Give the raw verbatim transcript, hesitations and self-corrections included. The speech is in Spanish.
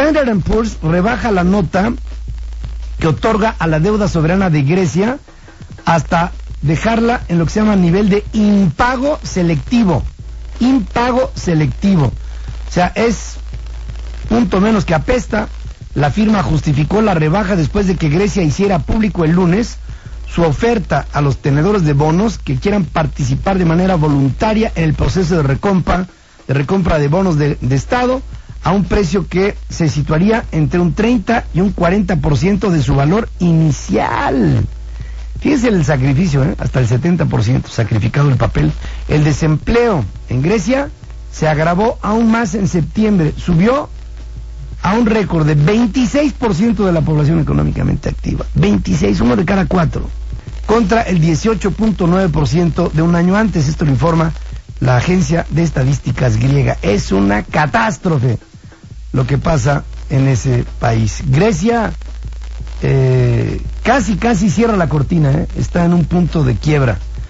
Standard and Poor's rebaja la nota que otorga a la deuda soberana de Grecia hasta dejarla en lo que se llama nivel de impago selectivo. Impago selectivo. O sea, es punto menos que apesta. La firma justificó la rebaja después de que Grecia hiciera público el lunes su oferta a los tenedores de bonos que quieran participar de manera voluntaria en el proceso de recompra de, recompra de bonos de, de Estado a un precio que se situaría entre un treinta y un cuarenta por ciento de su valor inicial. Fíjense el sacrificio, ¿eh? Hasta el setenta por ciento sacrificado el papel. El desempleo en Grecia se agravó aún más en septiembre, subió a un récord de veintiséis por ciento de la población económicamente activa. veintiséis, uno de cada cuatro, contra el dieciocho punto nueve por ciento de un año antes. Esto lo informa la agencia de estadísticas griega. Es una catástrofe lo que pasa en ese país. Grecia eh, casi, casi cierra la cortina, ¿eh? Está en un punto de quiebra.